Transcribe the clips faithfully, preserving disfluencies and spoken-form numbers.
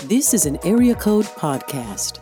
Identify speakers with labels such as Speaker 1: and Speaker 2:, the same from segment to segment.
Speaker 1: This is an Area Code Podcast.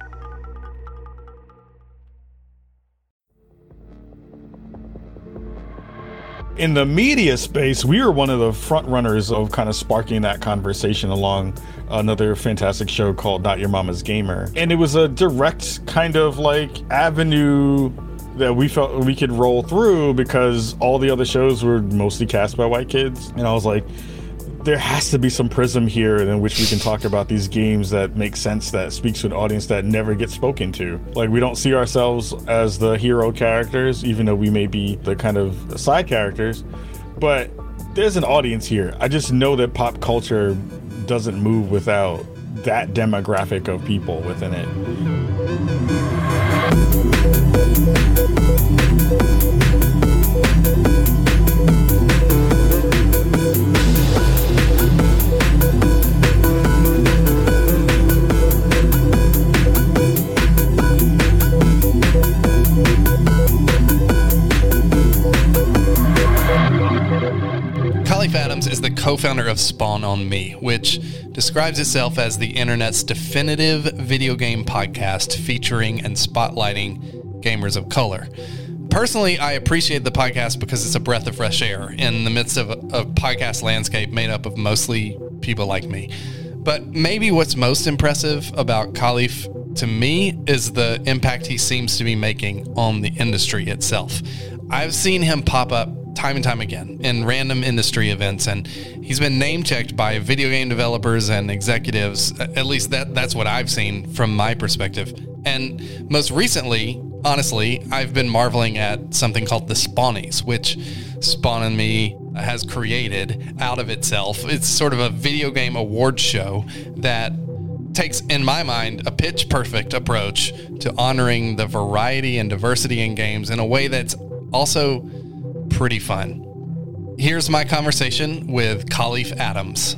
Speaker 2: In the media space, we were one of the front runners of kind of sparking that conversation along another fantastic show called Not Your Mama's Gamer. And it was a direct kind of like avenue that we felt we could roll through because all the other shows were mostly cast by white kids. And I was like, there has to be some prism here in which we can talk about these games that make sense, that speaks to an audience that never gets spoken to. Like, we don't see ourselves as the hero characters, even though we may be the kind of side characters, but there's an audience here. I just know that pop culture doesn't move without that demographic of people within it.
Speaker 3: Kahlief Adams is the co-founder of Spawn on Me, which describes itself as the internet's definitive video game podcast featuring and spotlighting gamers of color. Personally, I appreciate the podcast because it's a breath of fresh air in the midst of a, a podcast landscape made up of mostly people like me. But maybe what's most impressive about Kahlief to me is the impact he seems to be making on the industry itself. I've seen him pop up time and time again in random industry events, and he's been name checked by video game developers and executives. At least that that's what I've seen from my perspective. And most recently, honestly, I've been marveling at something called the Spawnies, which Spawn on Me has created out of itself. It's sort of a video game award show that takes, in my mind, a pitch perfect approach to honoring the variety and diversity in games in a way that's also pretty fun. Here's my conversation with Kahlief Adams.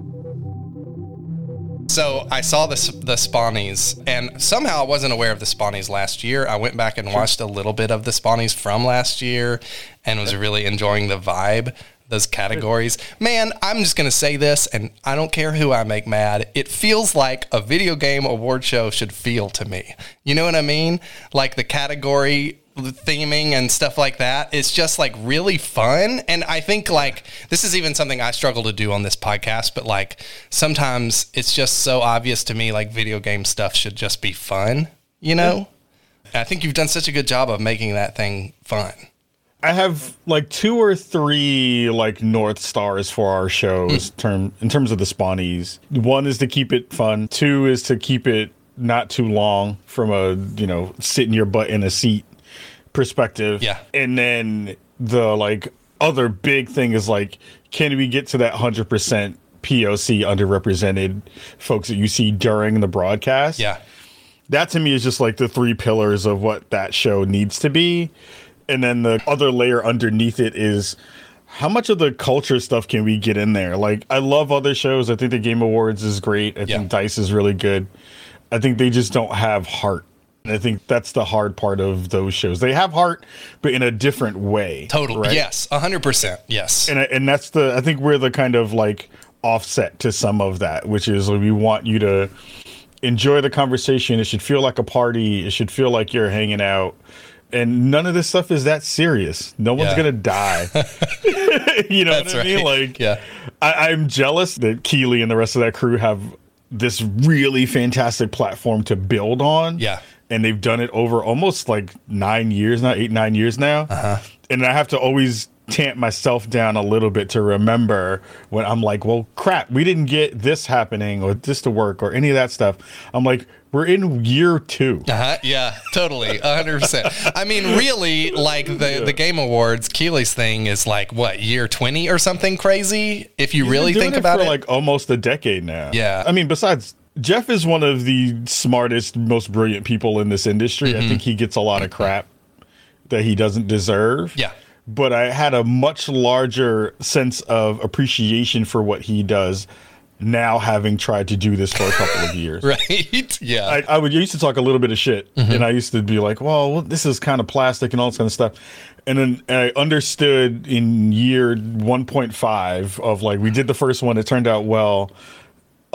Speaker 3: So I saw the, the Spawnies, and somehow I wasn't aware of the Spawnies last year. I went back and watched a little bit of the Spawnies from last year and was really enjoying the vibe, those categories. Man, I'm just going to say this, and I don't care who I make mad. It feels like a video game award show should feel to me. You know what I mean? Like the category theming and stuff like that. It's just like really fun. And I think like this is even something I struggle to do on this podcast, but like sometimes it's just so obvious to me, like video game stuff should just be fun, you know? Yeah. I think you've done such a good job of making that thing fun.
Speaker 2: I have like two or three like North Stars for our shows mm. term in terms of the Spawnies. One is to keep it fun. Two is to keep it not too long from a, you know, sitting your butt in a seat perspective.
Speaker 3: Yeah.
Speaker 2: And then the like other big thing is like, can we get to that one hundred percent P O C underrepresented folks that you see during the broadcast?
Speaker 3: Yeah.
Speaker 2: That to me is just like the three pillars of what that show needs to be. And then the other layer underneath it is how much of the culture stuff can we get in there? Like, I love other shows. I think the Game Awards is great. I
Speaker 3: yeah.
Speaker 2: think DICE is really good. I think they just don't have heart. And I think that's the hard part of those shows. They have heart, but in a different way.
Speaker 3: Totally.
Speaker 2: Right?
Speaker 3: Yes. A hundred percent. Yes.
Speaker 2: And and that's the, I think we're the kind of like offset to some of that, which is we want you to enjoy the conversation. It should feel like a party. It should feel like you're hanging out. And none of this stuff is that serious. No one's yeah. going to die. You know
Speaker 3: That's
Speaker 2: what I mean?
Speaker 3: Right.
Speaker 2: Like,
Speaker 3: yeah.
Speaker 2: I, I'm jealous that Keeley and the rest of that crew have this really fantastic platform to build on.
Speaker 3: Yeah.
Speaker 2: And they've done it over almost like nine years now, eight, nine years now.
Speaker 3: Uh-huh.
Speaker 2: And I have to always tamp myself down a little bit to remember when I'm like, well, crap, we didn't get this happening or this to work or any of that stuff. I'm like, we're in year two.
Speaker 3: Uh-huh. Yeah, totally. A hundred percent. I mean, really, like the, yeah. the Game Awards, Keeley's thing is like, what, year twenty or something crazy? If you
Speaker 2: He's
Speaker 3: really
Speaker 2: been doing
Speaker 3: think
Speaker 2: it
Speaker 3: about
Speaker 2: for
Speaker 3: it.
Speaker 2: like almost a decade now.
Speaker 3: Yeah.
Speaker 2: I mean, besides, Jeff is one of the smartest, most brilliant people in this industry. Mm-hmm. I think he gets a lot of crap that he doesn't deserve.
Speaker 3: Yeah.
Speaker 2: But I had a much larger sense of appreciation for what he does now, having tried to do this for a couple of years.
Speaker 3: Right? Yeah.
Speaker 2: I, I would I used to talk a little bit of shit,
Speaker 3: mm-hmm.
Speaker 2: and I used to be like, well, this is kind of plastic and all this kind of stuff. And then I understood in year one point five of like, we did the first one, it turned out well.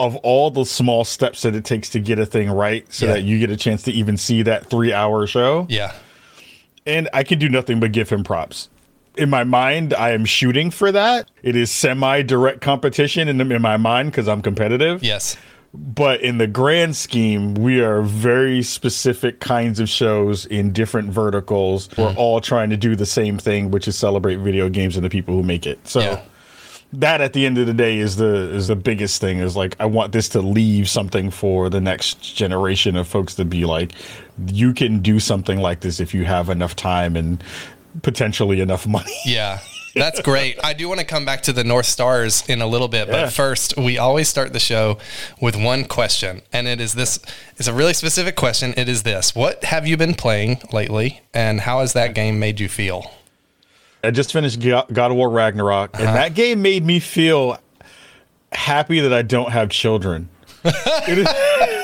Speaker 2: of all the small steps that it takes to get a thing right so
Speaker 3: Yeah.
Speaker 2: that you get a chance to even see that three hour show.
Speaker 3: Yeah.
Speaker 2: And I can do nothing but give him props. In my mind, I am shooting for that. It is semi-direct competition in, in my mind because I'm competitive.
Speaker 3: Yes.
Speaker 2: But in the grand scheme, we are very specific kinds of shows in different verticals. Mm. We're all trying to do the same thing, which is celebrate video games and the people who make it. So
Speaker 3: Yeah.
Speaker 2: that at the end of the day is the is the biggest thing, is like, I want this to leave something for the next generation of folks to be like, you can do something like this if you have enough time and potentially enough money.
Speaker 3: Yeah. That's great. I do want to come back to the North Stars in a little bit,
Speaker 2: Yeah.
Speaker 3: but first, we always start the show with one question, and it is this. It's a really specific question. It is this: what have you been playing lately, and how has that game made you feel?
Speaker 2: I just finished Go- God of War Ragnarok,
Speaker 3: Uh-huh.
Speaker 2: and that game made me feel happy that I don't have children. It is,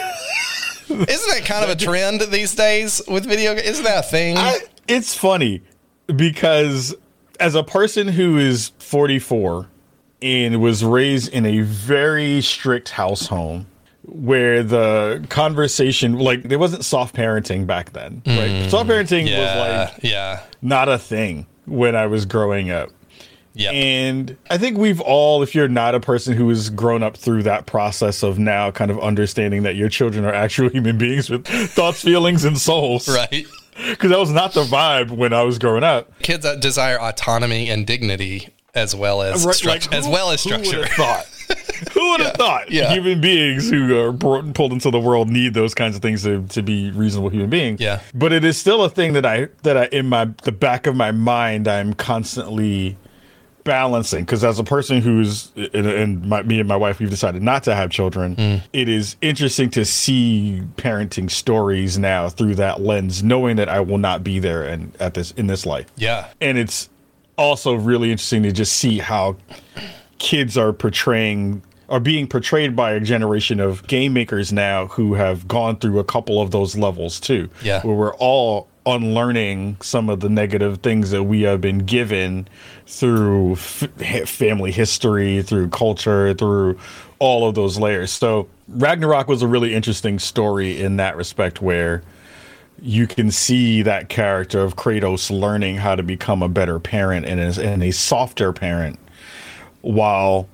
Speaker 3: Isn't that kind of a trend these days with video games? Isn't that a thing?
Speaker 2: I, it's funny because as a person who is forty-four and was raised in a very strict household where the conversation, like, there wasn't soft parenting back then, right? Soft parenting
Speaker 3: yeah.
Speaker 2: was like
Speaker 3: yeah.
Speaker 2: not a thing when I was growing up.
Speaker 3: Yeah.
Speaker 2: And I think we've all, if you're not a person who has grown up through that process of now kind of understanding that your children are actual human beings with thoughts, feelings, and souls.
Speaker 3: Right.
Speaker 2: Because that was not the vibe when I was growing up.
Speaker 3: Kids that desire autonomy and dignity as well as
Speaker 2: Right,
Speaker 3: structure.
Speaker 2: like,
Speaker 3: as
Speaker 2: who-
Speaker 3: well as
Speaker 2: who
Speaker 3: structure.
Speaker 2: would've thought? Who would have thought
Speaker 3: yeah.
Speaker 2: human beings who are brought, pulled into the world need those kinds of things to, to be reasonable human beings?
Speaker 3: Yeah.
Speaker 2: But it is still a thing that I that I in my the back of my mind I'm constantly balancing, because as a person who's and, and my, me and my wife, we've decided not to have children. Mm. It is interesting to see parenting stories now through that lens, knowing that I will not be there and at this in this life.
Speaker 3: Yeah.
Speaker 2: And it's also really interesting to just see how kids are portraying are being portrayed by a generation of game makers now who have gone through a couple of those levels too.
Speaker 3: Yeah.
Speaker 2: Where we're all unlearning some of the negative things that we have been given through f- family history, through culture, through all of those layers. So Ragnarok was a really interesting story in that respect, where you can see that character of Kratos learning how to become a better parent and a, and a softer parent, while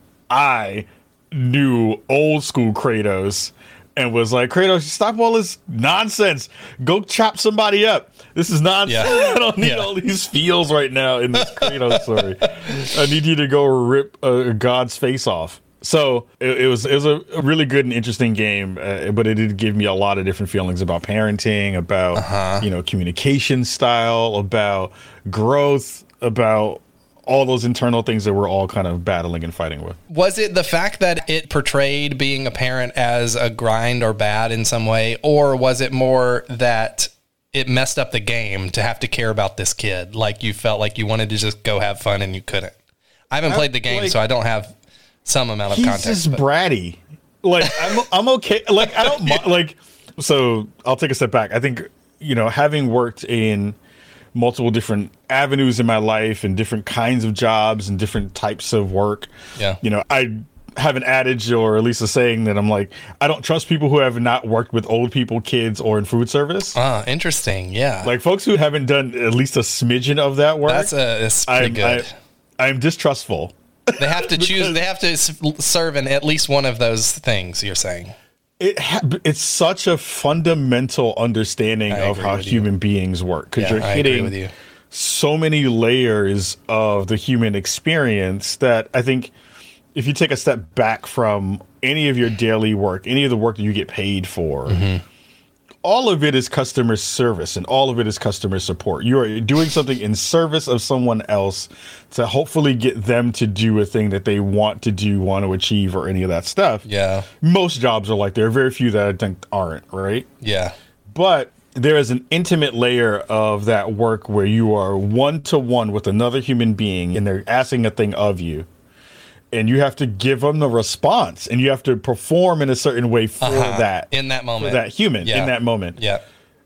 Speaker 2: I knew old school Kratos and was like, Kratos, stop all this nonsense. Go chop somebody up. This is nonsense.
Speaker 3: Yeah.
Speaker 2: I don't need
Speaker 3: Yeah.
Speaker 2: all these feels right now in this Kratos story. I need you to go rip a god's face off. So it, it was it was a really good and interesting game, uh, but it did give me a lot of different feelings about parenting, about
Speaker 3: Uh-huh.
Speaker 2: you know communication style, about growth, about all those internal things that we're all kind of battling and fighting with.
Speaker 3: Was it the fact that it portrayed being a parent as a grind or bad in some way, or was it more that it messed up the game to have to care about this kid? Like you felt like you wanted to just go have fun and you couldn't. I haven't played the game,
Speaker 2: like,
Speaker 3: so I don't have some amount of
Speaker 2: He's
Speaker 3: context.
Speaker 2: just
Speaker 3: but-
Speaker 2: bratty. Like I'm I'm okay. Like I don't mi- like. So I'll take a step back. I think you know having worked in multiple different avenues in my life and different kinds of jobs and different types of work.
Speaker 3: Yeah.
Speaker 2: You know, I have an adage, or at least a saying, that I'm like, I don't trust people who have not worked with old people, kids, or in food service.
Speaker 3: Ah, interesting. Yeah.
Speaker 2: Like folks who haven't done at least a smidgen of that work.
Speaker 3: That's a, that's pretty
Speaker 2: I'm,
Speaker 3: good.
Speaker 2: I, I'm distrustful.
Speaker 3: They have to choose, they have to s- serve in at least one of those things you're saying.
Speaker 2: It ha- it's such a fundamental understanding
Speaker 3: I
Speaker 2: of
Speaker 3: agree
Speaker 2: how
Speaker 3: with you.
Speaker 2: human beings work, because
Speaker 3: Yeah,
Speaker 2: you're
Speaker 3: I agree
Speaker 2: hitting
Speaker 3: with you.
Speaker 2: so many layers of the human experience that I think if you take a step back from any of your daily work, any of the work that you get paid for,
Speaker 3: Mm-hmm.
Speaker 2: all of it is customer service and all of it is customer support. You are doing something in service of someone else to hopefully get them to do a thing that they want to do, want to achieve, or any of that stuff.
Speaker 3: Yeah.
Speaker 2: Most jobs are like, there are very few that I think aren't, right?
Speaker 3: Yeah.
Speaker 2: But there is an intimate layer of that work where you are one to one with another human being and they're asking a thing of you. And you have to give them the response and you have to perform in a certain way for
Speaker 3: Uh-huh.
Speaker 2: that.
Speaker 3: In that moment.
Speaker 2: For that human,
Speaker 3: Yeah.
Speaker 2: in that moment.
Speaker 3: Yeah.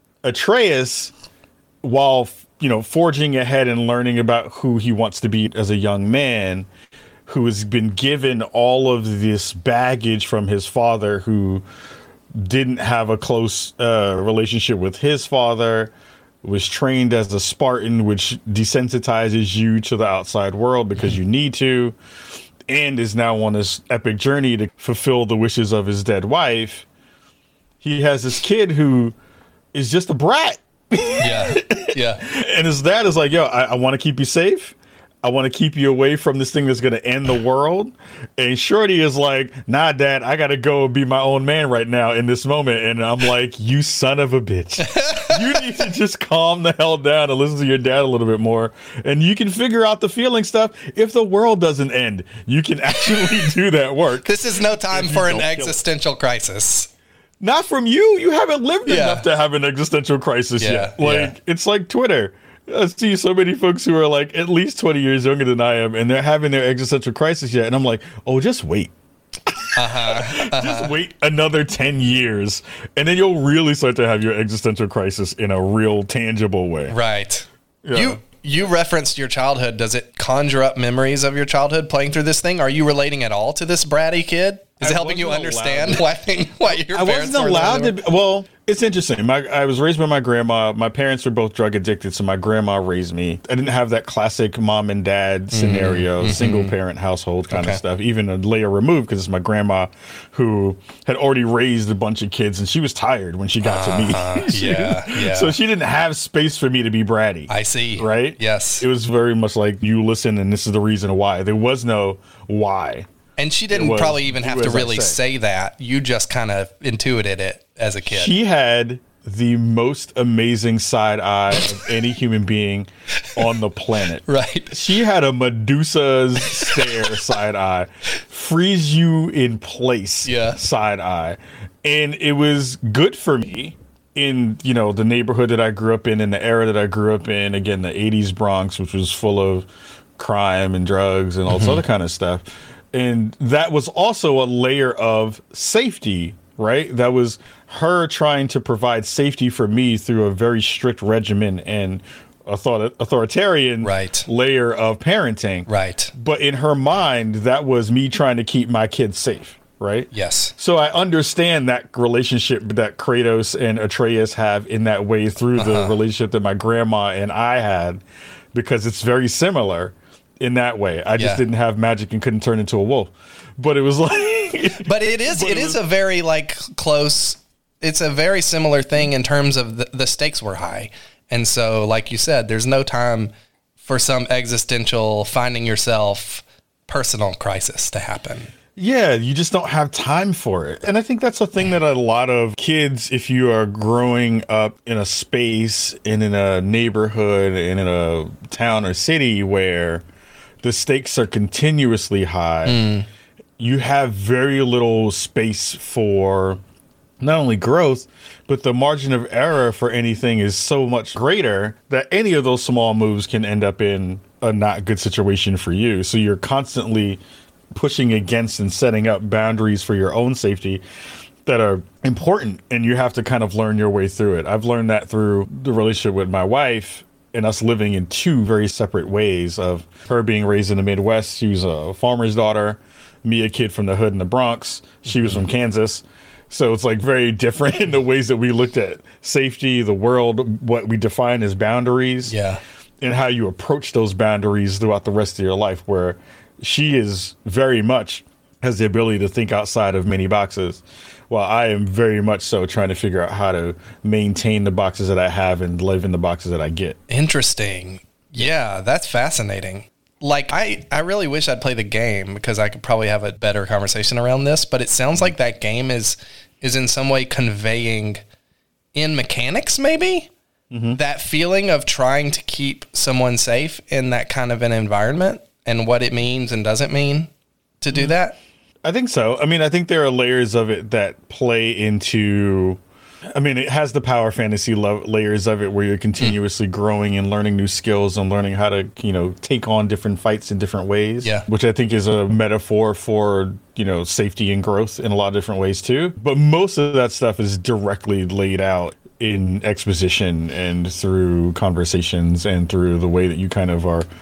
Speaker 2: Atreus, while, you know, forging ahead and learning about who he wants to be as a young man, who has been given all of this baggage from his father, who didn't have a close uh, relationship with his father, was trained as a Spartan, which desensitizes you to the outside world because you need to, and is now on this epic journey to fulfill the wishes of his dead wife. He has this kid who is just a brat.
Speaker 3: Yeah. Yeah.
Speaker 2: And his dad is like, yo, I, I want to keep you safe. I want to keep you away from this thing that's going to end the world. And Shorty is like, nah, Dad, I got to go be my own man right now in this moment. And I'm like, you son of a bitch. You need to just calm the hell down and listen to your dad a little bit more. And you can figure out the feeling stuff. If the world doesn't end, you can actually do that work.
Speaker 3: This is no time for an existential crisis.
Speaker 2: Not from you. You haven't lived
Speaker 3: Yeah.
Speaker 2: enough to have an existential crisis
Speaker 3: Yeah,
Speaker 2: yet. Like,
Speaker 3: yeah.
Speaker 2: it's like Twitter. I see so many folks who are like at least twenty years younger than I am, and they're having their existential crisis yet. And I'm like, oh, just wait.
Speaker 3: Uh-huh, uh-huh.
Speaker 2: Just wait another ten years, and then you'll really start to have your existential crisis in a real tangible way.
Speaker 3: Right.
Speaker 2: Yeah.
Speaker 3: You you referenced your childhood. Does it conjure up memories of your childhood playing through this thing? Are you relating at all to this bratty kid? Is
Speaker 2: I
Speaker 3: it helping you
Speaker 2: wasn't
Speaker 3: understand
Speaker 2: allowed
Speaker 3: why, why your
Speaker 2: I
Speaker 3: parents
Speaker 2: wasn't
Speaker 3: were
Speaker 2: allowed
Speaker 3: the way
Speaker 2: to. Be, well, it's interesting. My I was raised by my grandma. My parents were both drug addicted, so my grandma raised me. I didn't have that classic mom and dad scenario, mm-hmm. single parent household kind
Speaker 3: Okay.
Speaker 2: of stuff. Even a layer removed, because it's my grandma who had already raised a bunch of kids, and she was tired when she got
Speaker 3: Uh-huh.
Speaker 2: to me. She-
Speaker 3: Yeah, yeah.
Speaker 2: So she didn't have space for me to be bratty.
Speaker 3: I see.
Speaker 2: Right?
Speaker 3: Yes.
Speaker 2: It was very much like, you listen, and this is the reason why. There was no why.
Speaker 3: And she didn't
Speaker 2: was-
Speaker 3: probably even have
Speaker 2: do
Speaker 3: to
Speaker 2: as I
Speaker 3: really
Speaker 2: say.
Speaker 3: say that. You just kind of intuited it as a kid.
Speaker 2: She had the most amazing side eye of any human being on the planet.
Speaker 3: Right.
Speaker 2: She had a Medusa's stare side eye, freeze you in place
Speaker 3: Yeah.
Speaker 2: side eye. And it was good for me in, you know, the neighborhood that I grew up in, in the era that I grew up in. Again, the eighties Bronx, which was full of crime and drugs and all this other kind of stuff. And that was also a layer of safety, right? That was her trying to provide safety for me through a very strict regimen and author- authoritarian
Speaker 3: Right.
Speaker 2: layer of parenting.
Speaker 3: Right.
Speaker 2: But in her mind, that was me trying to keep my kids safe, right?
Speaker 3: Yes.
Speaker 2: So I understand that relationship that Kratos and Atreus have in that way through the
Speaker 3: Uh-huh.
Speaker 2: relationship that my grandma and I had, because it's very similar in that way. I just
Speaker 3: Yeah.
Speaker 2: didn't have magic and couldn't turn into a wolf. But it was like
Speaker 3: But it is
Speaker 2: But
Speaker 3: it
Speaker 2: it
Speaker 3: is
Speaker 2: was-
Speaker 3: a very like close it's a very similar thing in terms of the, the stakes were high. And so like you said, there's no time for some existential finding yourself personal crisis to happen.
Speaker 2: Yeah, you just don't have time for it. And I think that's a thing that a lot of kids, if you are growing up in a space and in a neighborhood and in a town or city where the stakes are continuously high, you have very little space for not only growth, but the margin of error for anything is so much greater that any of those small moves can end up in a not good situation for you. So you're constantly pushing against and setting up boundaries for your own safety that are important, and you have to kind of learn your way through it. I've learned that through the relationship with my wife and us living in two very separate ways, of her being raised in the Midwest. She was a farmer's daughter, me a kid from the hood in the Bronx. She was from Kansas. So it's like very different in the ways that we looked at safety, the world, what we define as boundaries,
Speaker 3: Yeah.
Speaker 2: and how you approach those boundaries throughout the rest of your life, where she is very much has the ability to think outside of many boxes, while I am very much so trying to figure out how to maintain the boxes that I have and live in the boxes that I get.
Speaker 3: Interesting. Yeah, that's fascinating. Like, I, I really wish I'd play the game because I could probably have a better conversation around this, but it sounds like that game is is in some way conveying in mechanics, maybe, mm-hmm. that feeling of trying to keep someone safe in that kind of an environment and what it means and doesn't mean to do that.
Speaker 2: I think so. I mean, I think there are layers of it that play into, I mean, it has the power fantasy lo- layers of it where you're continuously mm. growing and learning new skills and learning how to, you know, take on different fights in different ways.
Speaker 3: Yeah.
Speaker 2: Which I think is a metaphor for, you know, safety and growth in a lot of different ways too. But most of that stuff is directly laid out in exposition and through conversations and through the way that you kind of are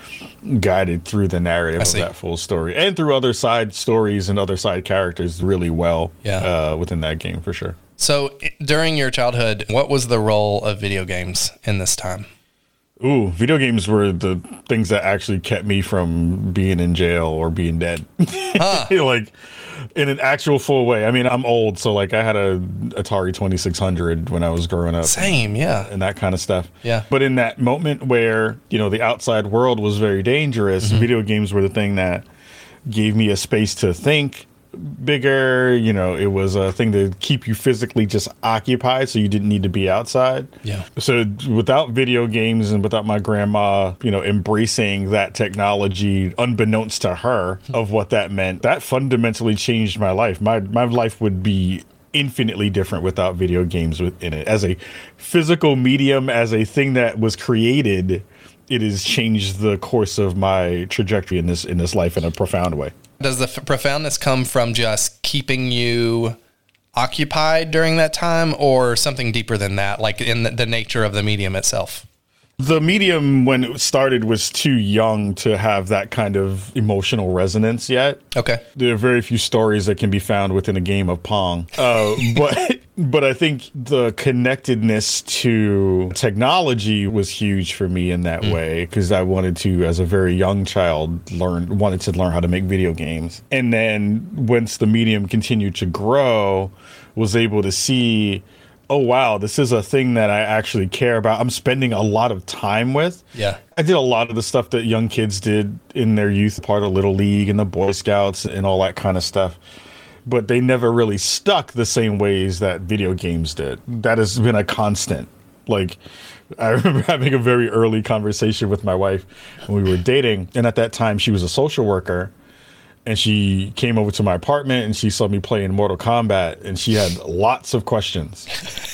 Speaker 2: guided through the narrative of that full story and through other side stories and other side characters really well
Speaker 3: yeah.
Speaker 2: uh, within that game for sure.
Speaker 3: So during your childhood, what was the role of video games in this time?
Speaker 2: Ooh, video games were the things that actually kept me from being in jail or being dead. Huh. Like in an actual full way. I mean, I'm old, so like I had a Atari twenty-six hundred when I was growing up.
Speaker 3: Same, yeah.
Speaker 2: And that kind of stuff.
Speaker 3: Yeah.
Speaker 2: But in that moment where, you know, the outside world was very dangerous, mm-hmm. video games were the thing that gave me a space to think bigger. You know, it was a thing to keep you physically just occupied, so you didn't need to be outside.
Speaker 3: Yeah.
Speaker 2: So without video games and without my grandma, you know, embracing that technology, unbeknownst to her, of what that meant, that fundamentally changed my life. My my life would be infinitely different without video games within it. As a physical medium, as a thing that was created, it has changed the course of my trajectory in this in this life in a profound way.
Speaker 3: Does the f- profoundness come from just keeping you occupied during that time, or something deeper than that, like in the, the nature of the medium itself?
Speaker 2: The medium, when it started, was too young to have that kind of emotional resonance yet.
Speaker 3: Okay.
Speaker 2: There are very few stories that can be found within a game of Pong. Uh, but but I think the connectedness to technology was huge for me in that mm. way, because I wanted to, as a very young child, learn wanted to learn how to make video games. And then once the medium continued to grow, was able to see, oh, wow, this is a thing that I actually care about. I'm spending a lot of time with.
Speaker 3: Yeah.
Speaker 2: I did a lot of the stuff that young kids did in their youth, part of Little League and the Boy Scouts and all that kind of stuff. But they never really stuck the same ways that video games did. That has been a constant. Like, I remember having a very early conversation with my wife when we were dating. And at that time, she was a social worker. And she came over to my apartment and she saw me playing Mortal Kombat, and she had lots of questions.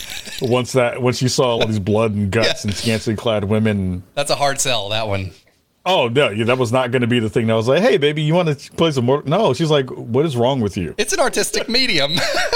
Speaker 2: Once that, once she saw all these blood and guts yeah. and scantily clad women.
Speaker 3: That's a hard sell, that one.
Speaker 2: Oh, no, that was not going to be the thing. I was like, hey, baby, you want to play some Mortal? No, she's like, what is wrong with you?
Speaker 3: It's an artistic medium.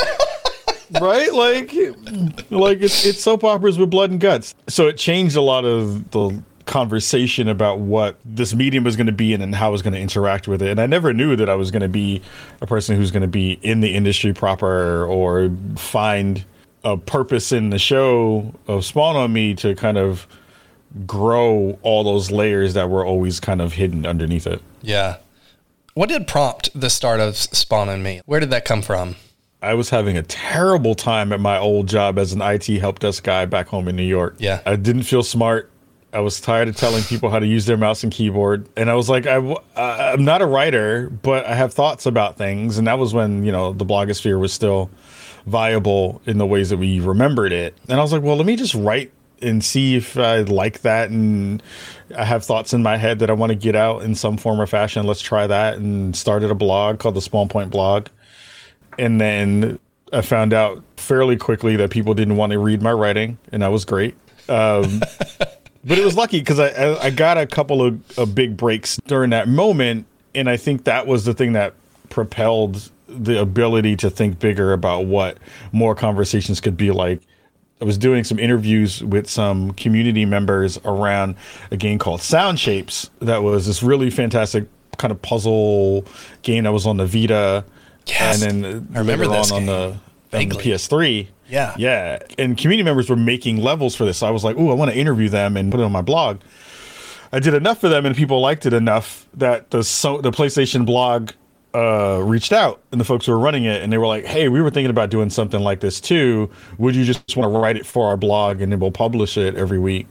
Speaker 2: Right? Like, like it's, it's soap operas with blood and guts. So it changed a lot of the conversation about what this medium was going to be in and how I was going to interact with it. And I never knew that I was going to be a person who's going to be in the industry proper or find a purpose in the show of Spawn on Me to kind of grow all those layers that were always kind of hidden underneath it.
Speaker 3: Yeah. What did prompt the start of Spawn on Me? Where did that come from?
Speaker 2: I was having a terrible time at my old job as an I T help desk guy back home in New York.
Speaker 3: Yeah.
Speaker 2: I didn't feel smart. I was tired of telling people how to use their mouse and keyboard. And I was like, I, I'm not a writer, but I have thoughts about things. And that was when, you know, the blogosphere was still viable in the ways that we remembered it. And I was like, well, let me just write and see if I like that. And I have thoughts in my head that I want to get out in some form or fashion. Let's try that. And started a blog called the Spawn Point Blog. And then I found out fairly quickly that people didn't want to read my writing. And that was great. Um, But it was lucky because I, I I got a couple of, of big breaks during that moment. And I think that was the thing that propelled the ability to think bigger about what more conversations could be like. I was doing some interviews with some community members around a game called Sound Shapes. That was this really fantastic kind of puzzle game that was on the Vita.
Speaker 3: Yes,
Speaker 2: and then
Speaker 3: I remember
Speaker 2: later
Speaker 3: this
Speaker 2: on,
Speaker 3: game.
Speaker 2: on the, on the P S three.
Speaker 3: Yeah.
Speaker 2: Yeah. And community members were making levels for this. So I was like, ooh, I want to interview them and put it on my blog. I did enough for them and people liked it enough that the so the PlayStation blog uh, reached out, and the folks who were running it, and they were like, hey, we were thinking about doing something like this too. Would you just want to write it for our blog and then we'll publish it every week?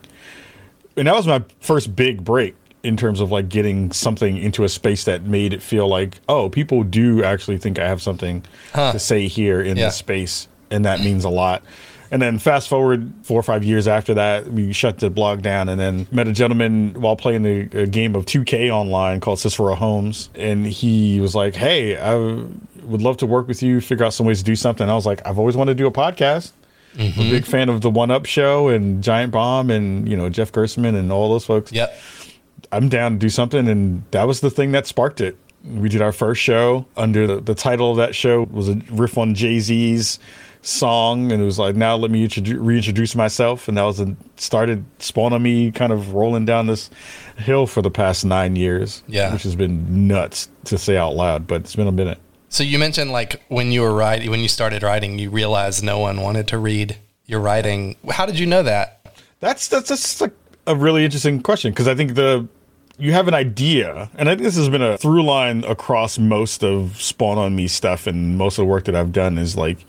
Speaker 2: And that was my first big break in terms of like getting something into a space that made it feel like, oh, people do actually think I have something huh. to say here in yeah. this space. And that means a lot. And then fast forward four or five years after that, we shut the blog down and then met a gentleman while playing the, a game of two K online called Cicero Holmes. And he was like, hey, I would love to work with you, figure out some ways to do something. And I was like, I've always wanted to do a podcast. Mm-hmm. I'm a big fan of the One Up Show and Giant Bomb and, you know, Jeff Gerstmann and all those folks.
Speaker 3: Yep.
Speaker 2: I'm down to do something. And that was the thing that sparked it. We did our first show under the, the title of that show was a riff on Jay-Z's song, and it was like, now let me introdu- reintroduce myself, and that was a, started Spawn on Me kind of rolling down this hill for the past nine years,
Speaker 3: yeah,
Speaker 2: which has been nuts to say out loud, but it's been a minute.
Speaker 3: So you mentioned like when you were writing, when you started writing, you realized no one wanted to read your writing. How did you know that?
Speaker 2: That's that's that's like a really interesting question, because I think the you have an idea, and I think this has been a through line across most of Spawn on Me stuff and most of the work that I've done is like,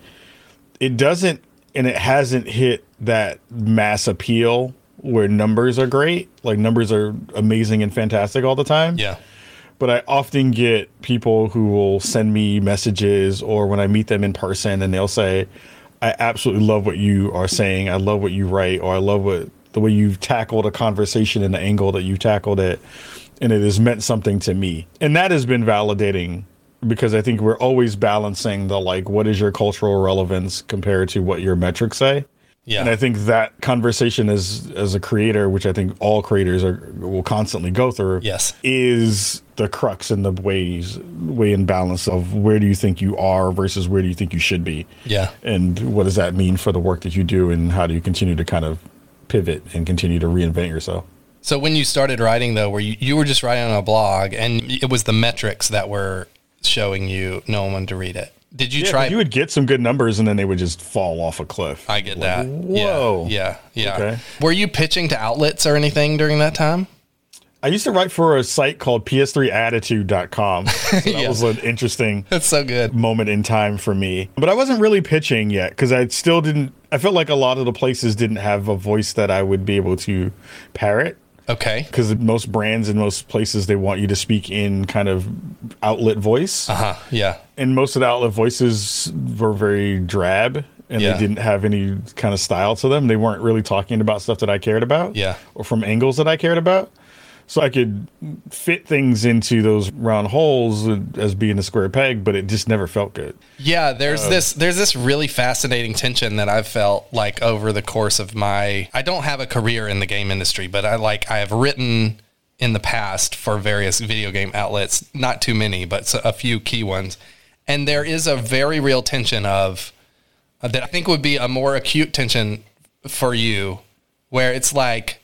Speaker 2: it doesn't, and it hasn't hit that mass appeal where numbers are great, like numbers are amazing and fantastic all the time.
Speaker 3: Yeah.
Speaker 2: But I often get people who will send me messages, or when I meet them in person, and they'll say, I absolutely love what you are saying. I love what you write, or I love what the way you've tackled a conversation and the angle that you tackled it. And it has meant something to me. And that has been validating, because I think we're always balancing the, like, what is your cultural relevance compared to what your metrics say? Yeah. And I think that conversation as as a creator, which I think all creators are will constantly go through,
Speaker 3: yes,
Speaker 2: is the crux and the ways way and balance of where do you think you are versus where do you think you should be?
Speaker 3: Yeah.
Speaker 2: And what does that mean for the work that you do, and how do you continue to kind of pivot and continue to reinvent yourself?
Speaker 3: So when you started writing, though, were you, you were just writing on a blog, and it was the metrics that were showing you no one wanted to read it? Did you
Speaker 2: yeah,
Speaker 3: try?
Speaker 2: You would get some good numbers, and then they would just fall off a cliff.
Speaker 3: I get
Speaker 2: like,
Speaker 3: that.
Speaker 2: Whoa.
Speaker 3: Yeah, yeah, yeah.
Speaker 2: Okay.
Speaker 3: Were you pitching to outlets or anything during that time?
Speaker 2: I used to write for a site called P S three attitude dot com. So that
Speaker 3: yeah.
Speaker 2: was an interesting
Speaker 3: That's so good.
Speaker 2: moment in time for me. But I wasn't really pitching yet, because I still didn't, I felt like a lot of the places didn't have a voice that I would be able to parrot.
Speaker 3: Okay.
Speaker 2: Because most brands and most places, they want you to speak in kind of outlet voice.
Speaker 3: Uh-huh, yeah.
Speaker 2: And most of the outlet voices were very drab, and
Speaker 3: yeah.
Speaker 2: they didn't have any kind of style to them. They weren't really talking about stuff that I cared about.
Speaker 3: Yeah.
Speaker 2: Or from angles that I cared about. So I could fit things into those round holes as being a square peg, but it just never felt good.
Speaker 3: Yeah, there's
Speaker 2: uh,
Speaker 3: this there's this really fascinating tension that I've felt like over the course of my I don't have a career in the game industry, but I like I have written in the past for various video game outlets, not too many, but a few key ones. And there is a very real tension of uh, that I think would be a more acute tension for you, where it's like,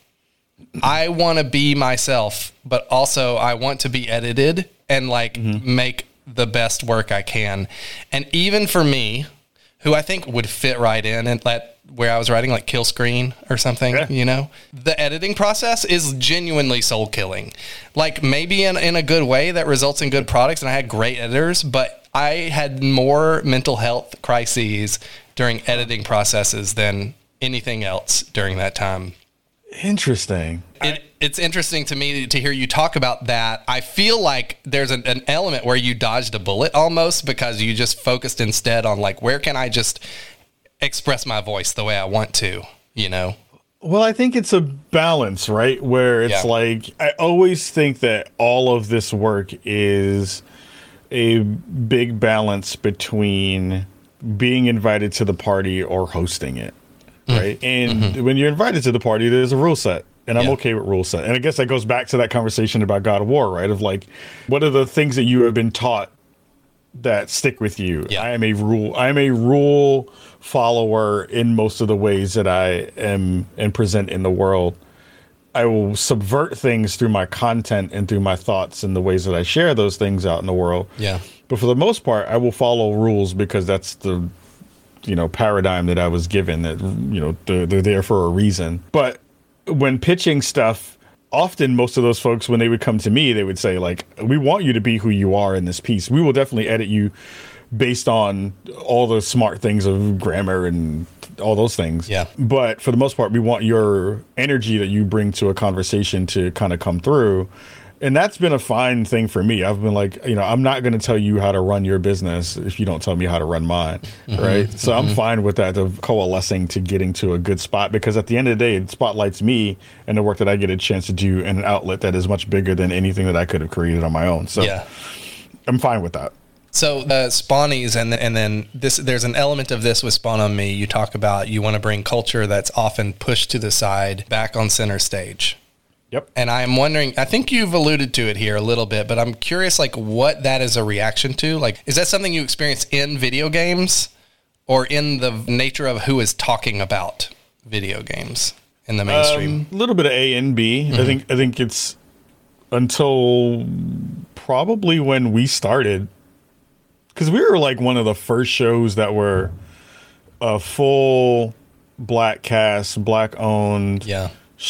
Speaker 3: I want to be myself, but also I want to be edited and like mm-hmm. make the best work I can. And even for me, who I think would fit right in and let where I was writing, like Kill Screen or something, yeah. you know, the editing process is genuinely soul killing. Like maybe in, in a good way that results in good products. And I had great editors, but I had more mental health crises during editing processes than anything else during that time.
Speaker 2: Interesting.
Speaker 3: It, it's interesting to me to hear you talk about that. I feel like there's an, an element where you dodged a bullet almost, because you just focused instead on like, where can I just express my voice the way I want to, you know?
Speaker 2: Well, I think it's a balance, right? Where it's
Speaker 3: yeah.
Speaker 2: like, I always think that all of this work is a big balance between being invited to the party or hosting it. Right. And mm-hmm. when you're invited to the party, there's a rule set, and I'm yeah. okay with rule set. And I guess that goes back to that conversation about God of War, right? Of like, what are the things that you have been taught that stick with you?
Speaker 3: Yeah.
Speaker 2: I am a rule. I am a rule follower in most of the ways that I am and present in the world. I will subvert things through my content and through my thoughts and the ways that I share those things out in the world.
Speaker 3: Yeah.
Speaker 2: But for the most part, I will follow rules because that's the you know, paradigm that I was given, that, you know, they're, they're there for a reason. But when pitching stuff, often most of those folks, when they would come to me, they would say like, we want you to be who you are in this piece. We will definitely edit you based on all the smart things of grammar and all those things.
Speaker 3: Yeah.
Speaker 2: But for the most part, we want your energy that you bring to a conversation to kind of come through. And that's been a fine thing for me. I've been like, you know, I'm not going to tell you how to run your business if you don't tell me how to run mine, mm-hmm. right? So mm-hmm. I'm fine with that, of coalescing to getting to a good spot, because at the end of the day, it spotlights me and the work that I get a chance to do in an outlet that is much bigger than anything that I could have created on my own. So
Speaker 3: yeah.
Speaker 2: I'm fine with that.
Speaker 3: So the Spawnies, and and then this, there's an element of this with Spawn on Me. You talk about you want to bring culture that's often pushed to the side back on center stage.
Speaker 2: Yep.
Speaker 3: And I'm wondering, I think you've alluded to it here a little bit, but I'm curious, like, what that is a reaction to. Like, is that something you experience in video games or in the nature of who is talking about video games in the mainstream?
Speaker 2: Um, a little bit of A and B. Mm-hmm. I think, I think it's until probably when we started, because we were like one of the first shows that were a full black cast, black owned.
Speaker 3: Yeah.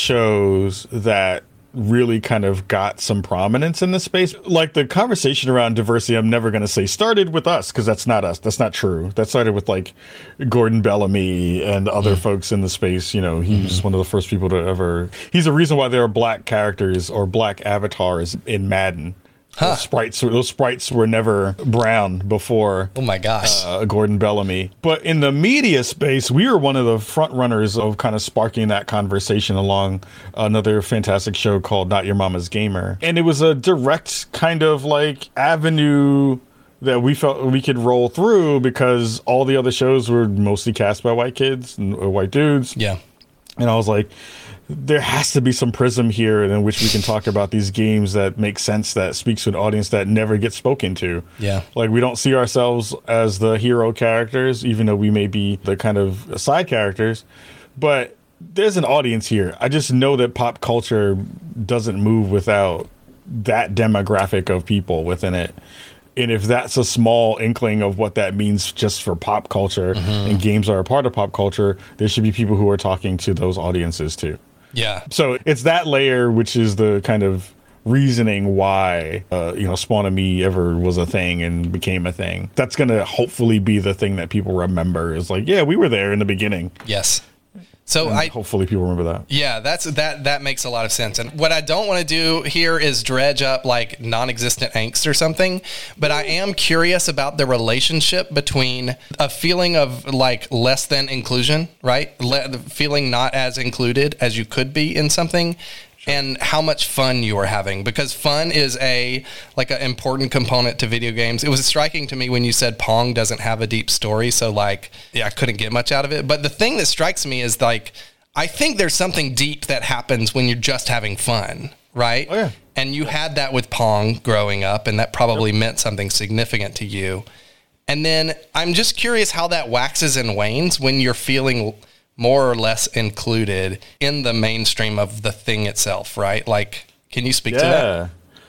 Speaker 2: shows that really kind of got some prominence in the space. Like the conversation around diversity, I'm never going to say started with us, because that's not us. That's not true. That started with like Gordon Bellamy and other mm. folks in the space. You know, he's mm-hmm. one of the first people to ever, he's the reason why there are black characters or black avatars in Madden. Huh. Those sprites, those sprites were never brown before.
Speaker 3: Oh my gosh,
Speaker 2: uh, Gordon Bellamy. But in the media space, we were one of the front runners of kind of sparking that conversation along another fantastic show called Not Your Mama's Gamer, and it was a direct kind of like avenue that we felt we could roll through because all the other shows were mostly cast by white kids and uh, white dudes.
Speaker 3: Yeah,
Speaker 2: and I was like, there has to be some prism here in which we can talk about these games that make sense, that speaks to an audience that never gets spoken to.
Speaker 3: Yeah.
Speaker 2: Like, we don't see ourselves as the hero characters, even though we may be the kind of side characters. But there's an audience here. I just know that pop culture doesn't move without that demographic of people within it. And if that's a small inkling of what that means just for pop culture, mm-hmm. and games are a part of pop culture, there should be people who are talking to those audiences too.
Speaker 3: Yeah.
Speaker 2: So it's that layer, which is the kind of reasoning why, uh, you know, Spawn and Me ever was a thing and became a thing. That's going to hopefully be the thing that people remember is like, yeah, we were there in the beginning.
Speaker 3: Yes. So
Speaker 2: and
Speaker 3: I
Speaker 2: hopefully people remember that.
Speaker 3: Yeah, that's that that makes a lot of sense. And what I don't want to do here is dredge up like non-existent angst or something, but I am curious about the relationship between a feeling of like less than inclusion, right? Le- feeling not as included as you could be in something. And how much fun you are having, because fun is a like an important component to video games. It was striking to me when you said Pong doesn't have a deep story, so like yeah, I couldn't get much out of it. But the thing that strikes me is like I think there's something deep that happens when you're just having fun, right?
Speaker 2: Oh, yeah.
Speaker 3: And you had that with Pong growing up, and that probably yep. meant something significant to you. And then I'm just curious how that waxes and wanes when you're feeling more or less included in the mainstream of the thing itself, right? Like, can you speak
Speaker 2: yeah.
Speaker 3: to that?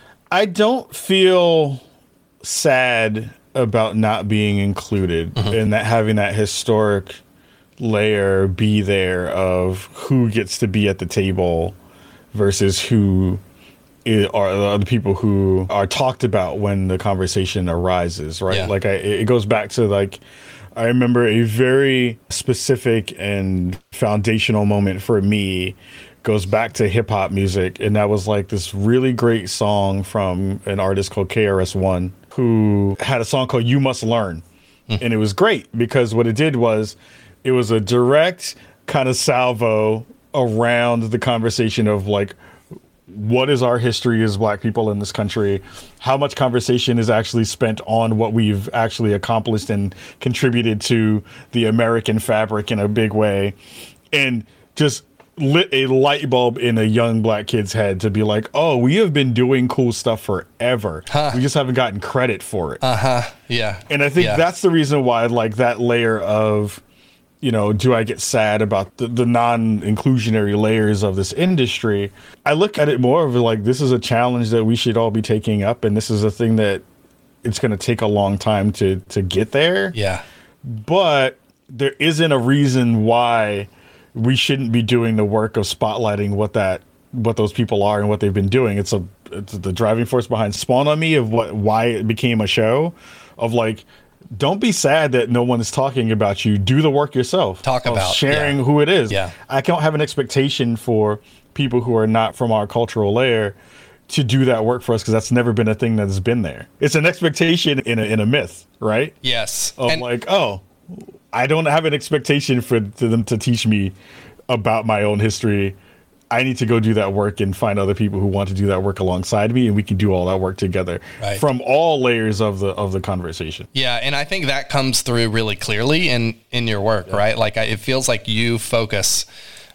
Speaker 2: I don't feel sad about not being included, mm-hmm. and that having that historic layer be there of who gets to be at the table versus who are the people who are talked about when the conversation arises, right?
Speaker 3: Yeah.
Speaker 2: Like I, it goes back to like, I remember a very specific and foundational moment for me goes back to hip hop music. And that was like this really great song from an artist called K R S One, who had a song called You Must Learn. Mm. And it was great because what it did was it was a direct kind of salvo around the conversation of like, what is our history as black people in this country? How much conversation is actually spent on what we've actually accomplished and contributed to the American fabric in a big way? And just lit a light bulb in a young black kid's head to be like, oh, we have been doing cool stuff forever. Huh. We just haven't gotten credit for it.
Speaker 3: Uh-huh. Yeah.
Speaker 2: And I think
Speaker 3: yeah.
Speaker 2: that's the reason why like that layer of, you know, do I get sad about the, the non-inclusionary layers of this industry? I look at it more of like, this is a challenge that we should all be taking up. And this is a thing that it's going to take a long time to, to get there.
Speaker 3: Yeah.
Speaker 2: But there isn't a reason why we shouldn't be doing the work of spotlighting what that, what those people are and what they've been doing. It's a, it's the driving force behind Spawn on Me of what, why it became a show of like, don't be sad that no one is talking about you. Do the work yourself.
Speaker 3: Talk about
Speaker 2: sharing
Speaker 3: yeah.
Speaker 2: who it is.
Speaker 3: Yeah.
Speaker 2: I don't have an expectation for people who are not from our cultural layer to do that work for us because that's never been a thing that's been there. It's an expectation in a, in a myth, right?
Speaker 3: Yes.
Speaker 2: Of
Speaker 3: and-
Speaker 2: like, oh, I don't have an expectation for to them to teach me about my own history. I need to go do that work and find other people who want to do that work alongside me, and we can do all that work together
Speaker 3: right.
Speaker 2: from all layers of the of the conversation.
Speaker 3: Yeah, and I think that comes through really clearly in in your work, yeah. right? Like I, it feels like you focus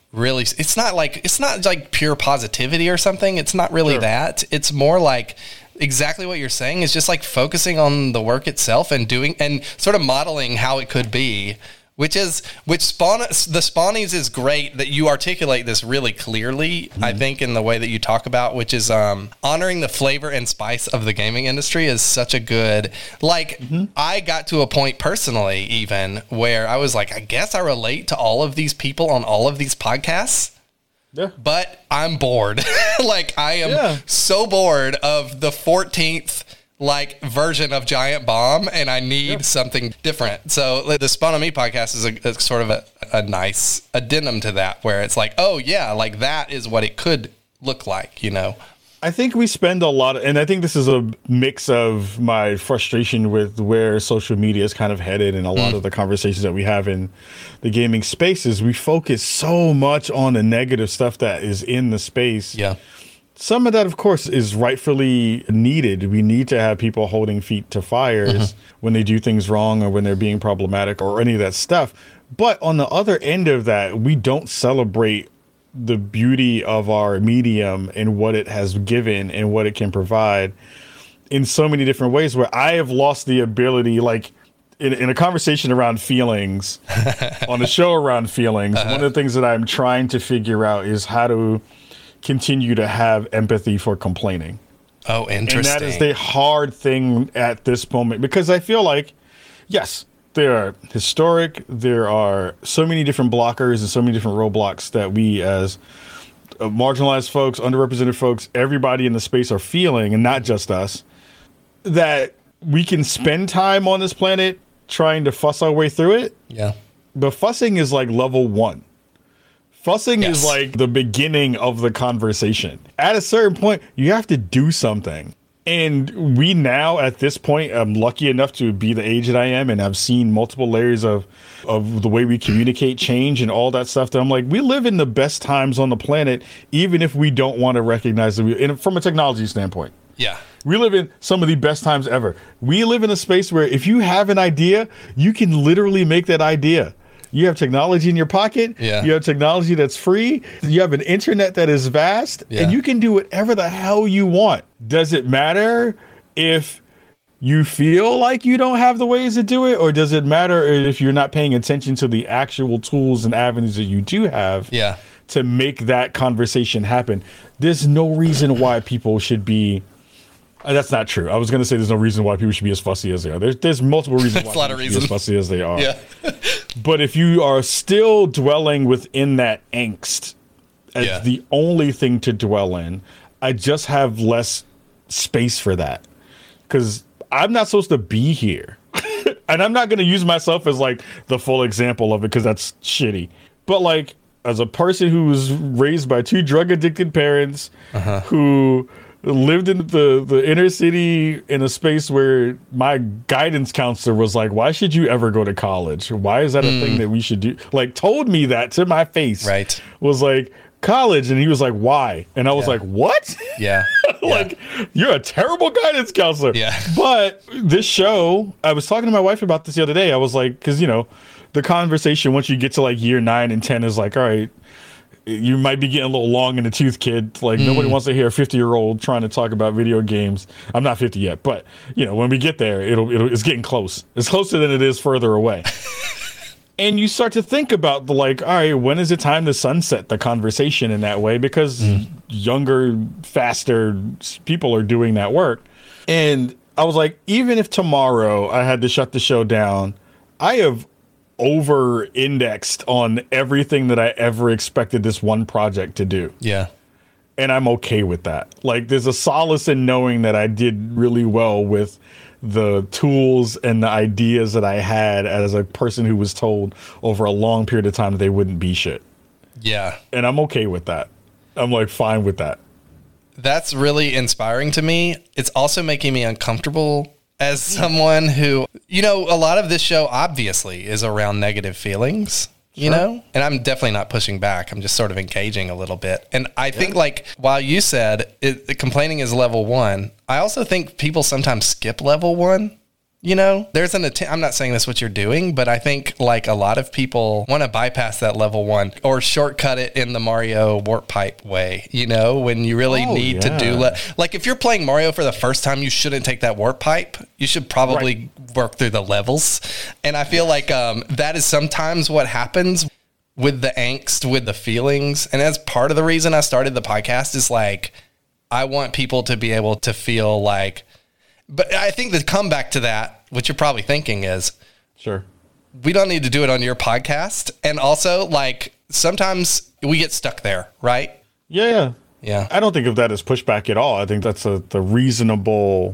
Speaker 3: really, it's not like, it's not like pure positivity or something. It's not really
Speaker 2: Sure.
Speaker 3: that. It's more like exactly what you're saying is just like focusing on the work itself and doing, and sort of modeling how it could be. Which is, which spawn, the Spawnies is great that you articulate this really clearly, mm-hmm. I think, in the way that you talk about, which is um, honoring the flavor and spice of the gaming industry is such a good, like, mm-hmm. I got to a point personally even where I was like, I guess I relate to all of these people on all of these podcasts. Yeah. But I'm bored. Like, I am yeah. so bored of the fourteenth like version of Giant Bomb, and I need yep. something different. So the Spawn on Me podcast is a, a sort of a, a nice addendum to that, where it's like, oh yeah, like that is what it could look like, you know?
Speaker 2: I think we spend a lot of, and I think this is a mix of my frustration with where social media is kind of headed and a lot mm. of the conversations that we have in the gaming spaces. We focus so much on the negative stuff that is in the space.
Speaker 3: Yeah.
Speaker 2: Some of that, of course, is rightfully needed. We need to have people holding feet to fires mm-hmm. when they do things wrong or when they're being problematic or any of that stuff. But on the other end of that, we don't celebrate the beauty of our medium and what it has given and what it can provide in so many different ways, where I have lost the ability, like in, in a conversation around feelings, on a show around feelings, uh-huh. one of the things that I'm trying to figure out is how to continue to have empathy for complaining.
Speaker 3: Oh, interesting.
Speaker 2: And that is the hard thing at this moment, because I feel like, yes, there are historic, there are so many different blockers and so many different roadblocks that we as uh, marginalized folks, underrepresented folks, everybody in the space are feeling, and not just us, that we can spend time on this planet trying to fuss our way through it.
Speaker 3: Yeah.
Speaker 2: But fussing is like level one. Fussing
Speaker 3: yes.
Speaker 2: is like the beginning of the conversation. At a certain point, you have to do something. And we now, at this point, I'm lucky enough to be the age that I am, and I've seen multiple layers of, of the way we communicate change and all that stuff, that I'm like, we live in the best times on the planet, even if we don't want to recognize that we, and from a technology standpoint.
Speaker 3: Yeah.
Speaker 2: We live in some of the best times ever. We live in a space where if you have an idea, you can literally make that idea. You have technology in your pocket.
Speaker 3: Yeah.
Speaker 2: You have technology that's free. You have an internet that is vast, yeah. and you can do whatever the hell you want. Does it matter if you feel like you don't have the ways to do it, or does it matter if you're not paying attention to the actual tools and avenues that you do have
Speaker 3: yeah.
Speaker 2: to make that conversation happen? There's no reason why people should be. Uh, that's not true. I was going to say there's no reason why people should be as fussy as they are. There's, there's multiple reasons why people should be as fussy as they are.
Speaker 3: Yeah.
Speaker 2: But if you are still dwelling within that angst as
Speaker 3: yeah.
Speaker 2: the only thing to dwell in, I just have less space for that. Because I'm not supposed to be here. And I'm not going to use myself as like the full example of it, because that's shitty. But like, as a person who was raised by two drug addicted parents, uh-huh. who lived in the, the inner city in a space where my guidance counselor was like, why should you ever go to college? Why is that a mm. thing that we should do? Like, told me that to my face.
Speaker 3: Right.
Speaker 2: Was like, college. And he was like, why? And I was
Speaker 3: yeah.
Speaker 2: like, what?
Speaker 3: Yeah.
Speaker 2: Like,
Speaker 3: yeah.
Speaker 2: you're a terrible guidance counselor.
Speaker 3: Yeah.
Speaker 2: But this show, I was talking to my wife about this the other day. I was like, because, you know, the conversation once you get to like year nine and ten is like, all right, you might be getting a little long in the tooth, kid. Like, mm. nobody wants to hear a fifty-year-old trying to talk about video games. I'm not fifty yet, but, you know, when we get there, it'll, it'll it's getting close. It's closer than it is further away. And you start to think about, the like, all right, when is it time to sunset the conversation in that way? Because mm. younger, faster people are doing that work. And I was like, even if tomorrow I had to shut the show down, I have over-indexed on everything that I ever expected this one project to do.
Speaker 3: Yeah.
Speaker 2: And I'm okay with that. Like, there's a solace in knowing that I did really well with the tools and the ideas that I had as a person who was told over a long period of time that they wouldn't be shit.
Speaker 3: Yeah.
Speaker 2: And I'm okay with that. I'm like fine with that.
Speaker 3: That's really inspiring to me. It's also making me uncomfortable as someone who, you know, a lot of this show obviously is around negative feelings, you sure. know, and I'm definitely not pushing back. I'm just sort of engaging a little bit. And I yeah. think, like, while you said it, complaining is level one, I also think people sometimes skip level one You know, there's an attempt. I'm not saying that's what you're doing, but I think like a lot of people want to bypass that level one or shortcut it in the Mario warp pipe way, you know, when you really
Speaker 2: oh,
Speaker 3: need
Speaker 2: yeah.
Speaker 3: to do le- like if you're playing Mario for the first time, you shouldn't take that warp pipe. You should probably right. work through the levels. And I feel like um, that is sometimes what happens with the angst, with the feelings. And that's part of the reason I started the podcast is like, I want people to be able to feel like, but I think the comeback to that, what you're probably thinking is,
Speaker 2: sure,
Speaker 3: we don't need to do it on your podcast. And also, like, sometimes we get stuck there, right?
Speaker 2: Yeah, yeah.
Speaker 3: Yeah.
Speaker 2: I don't think of that as pushback at all. I think that's a the reasonable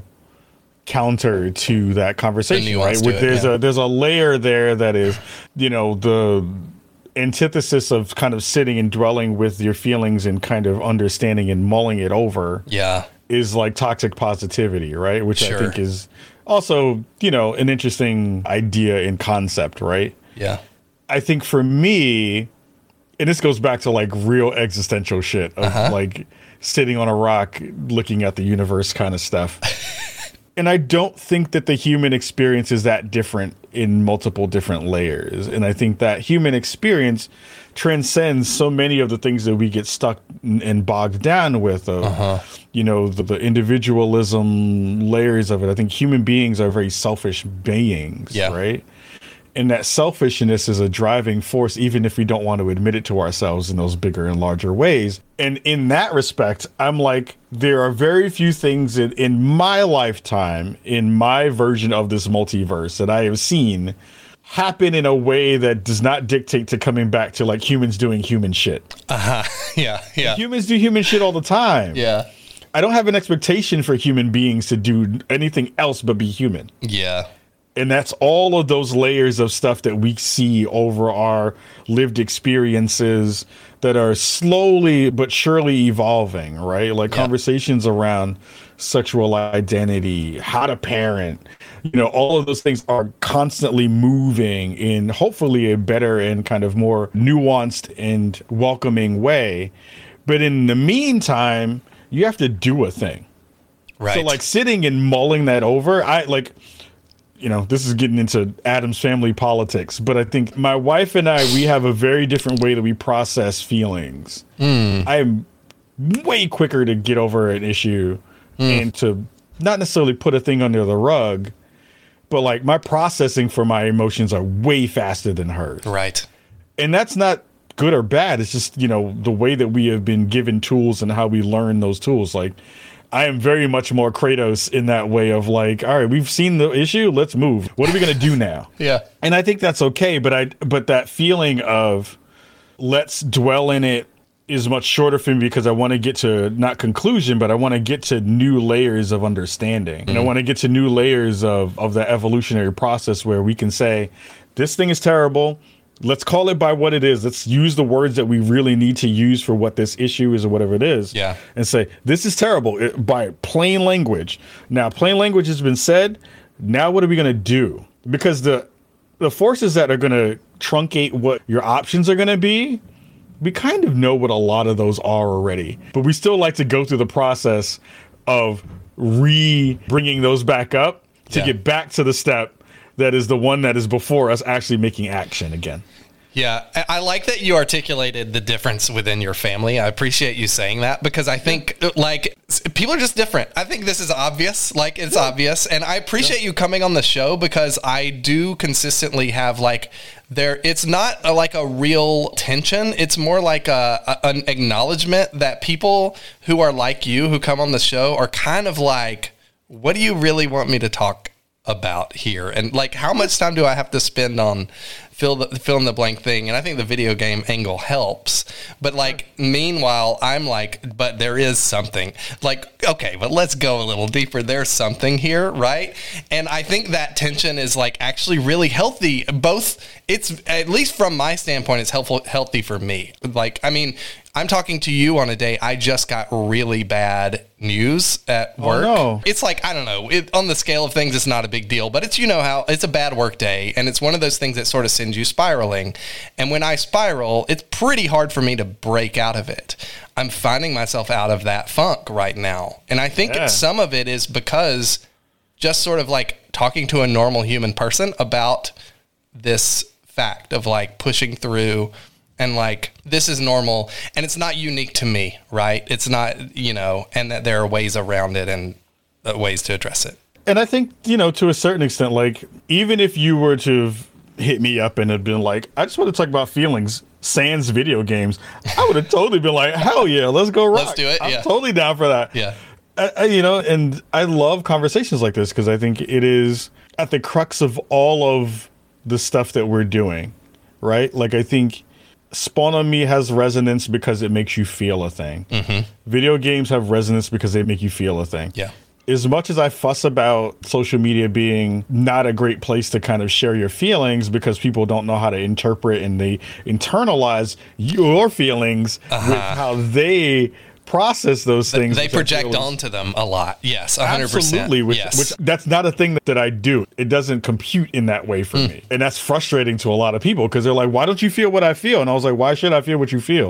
Speaker 2: counter to that conversation, right? With,
Speaker 3: it,
Speaker 2: there's
Speaker 3: yeah.
Speaker 2: a there's a layer there that is, you know, the antithesis of kind of sitting and dwelling with your feelings and kind of understanding and mulling it over.
Speaker 3: Yeah.
Speaker 2: Is like toxic positivity, right? Which
Speaker 3: Sure.
Speaker 2: I think is also, you know, an interesting idea and concept, right?
Speaker 3: Yeah.
Speaker 2: I think for me, and this goes back to like real existential shit of
Speaker 3: Uh-huh.
Speaker 2: like sitting on a rock looking at the universe kind of stuff. And I don't think that the human experience is that different in multiple different layers. And I think that human experience transcends so many of the things that we get stuck and bogged down with, of, uh-huh. you know, the, the individualism layers of it. I think human beings are very selfish beings,
Speaker 3: yeah.
Speaker 2: right? And that selfishness is a driving force, even if we don't want to admit it to ourselves in those bigger and larger ways. And in that respect, I'm like, there are very few things in, in my lifetime, in my version of this multiverse that I have seen happen in a way that does not dictate to coming back to like humans doing human shit.
Speaker 3: Uh-huh. Yeah. Yeah.
Speaker 2: Humans do human shit all the time.
Speaker 3: Yeah.
Speaker 2: I don't have an expectation for human beings to do anything else but be human.
Speaker 3: Yeah.
Speaker 2: And that's all of those layers of stuff that we see over our lived experiences that are slowly but surely evolving, right? Like yeah. conversations around sexual identity, how to parent, you know, all of those things are constantly moving in hopefully a better and kind of more nuanced and welcoming way. But in the meantime, you have to do a thing.
Speaker 3: Right.
Speaker 2: So like sitting and mulling that over, I like... You know, this is getting into Adam's family politics, but I think my wife and I, we have a very different way that we process feelings. Mm. I'm way quicker to get over an issue mm. and to not necessarily put a thing under the rug, but like my processing for my emotions are way faster than hers.
Speaker 3: Right.
Speaker 2: And that's not good or bad. It's just, you know, the way that we have been given tools and how we learn those tools. Like, I am very much more Kratos in that way of like, all right, we've seen the issue, let's move. What are we going to do now?
Speaker 3: Yeah.
Speaker 2: And I think that's okay, but I but that feeling of let's dwell in it is much shorter for me because I want to get to not conclusion, but I want to get to new layers of understanding. Mm-hmm. And I want to get to new layers of of the evolutionary process where we can say this thing is terrible. Let's call it by what it is. Let's use the words that we really need to use for what this issue is or whatever it is.
Speaker 3: Yeah.
Speaker 2: And say, this is terrible it, by plain language. Now, plain language has been said. Now, what are we going to do? Because the the forces that are going to truncate what your options are going to be, we kind of know what a lot of those are already. But we still like to go through the process of re-bringing those back up to
Speaker 3: yeah.
Speaker 2: get back to the step that is the one that is before us actually making action again.
Speaker 3: Yeah, I like that you articulated the difference within your family. I appreciate you saying that because I think like people are just different. I think this is obvious, like it's yeah. obvious. And I appreciate yeah. you coming on the show because I do consistently have like there, it's not a, like a real tension. It's more like a, a an acknowledgement that people who are like you, who come on the show are kind of like, what do you really want me to talk about here? And like, how much time do I have to spend on fill the fill in the blank thing? And I think the video game angle helps. But like, meanwhile, I'm like, but there is something like, okay, but let's go a little deeper. There's something here, right? And I think that tension is like actually really healthy. Both, it's at least from my standpoint, it's helpful, healthy for me. Like, I mean, I'm talking to you on a day I just got really bad news at work.
Speaker 2: Oh, no.
Speaker 3: It's like, I don't know, it, on the scale of things, it's not a big deal, but it's, you know how, it's a bad work day, and it's one of those things that sort of sends you spiraling. And when I spiral, it's pretty hard for me to break out of it. I'm finding myself out of that funk right now. And I think
Speaker 2: yeah.
Speaker 3: some of it is because just sort of like talking to a normal human person about this fact of like pushing through and like, this is normal and it's not unique to me, right? It's not, you know, and that there are ways around it and uh, ways to address it.
Speaker 2: And I think, you know, to a certain extent, like, even if you were to have hit me up and had been like, I just want to talk about feelings, sans video games, I would have totally been like, hell yeah, let's go rock.
Speaker 3: Let's do it.
Speaker 2: I'm
Speaker 3: yeah.
Speaker 2: totally down for that.
Speaker 3: Yeah.
Speaker 2: I, I, you know, and I love conversations like this because I think it is at the crux of all of the stuff that we're doing, right? Like, I think Spawn on Me has resonance because it makes you feel a thing.
Speaker 3: Mm-hmm.
Speaker 2: Video games have resonance because they make you feel a thing.
Speaker 3: Yeah.
Speaker 2: As much as I fuss about social media being not a great place to kind of share your feelings because people don't know how to interpret and they internalize your feelings uh-huh. with how they process those things.
Speaker 3: They project onto them a lot. Yes, one hundred percent.
Speaker 2: Absolutely. Which,
Speaker 3: yes.
Speaker 2: which that's not a thing that, that I do. It doesn't compute in that way for mm. me. And that's frustrating to a lot of people because they're like, why don't you feel what I feel? And I was like, why should I feel what you feel?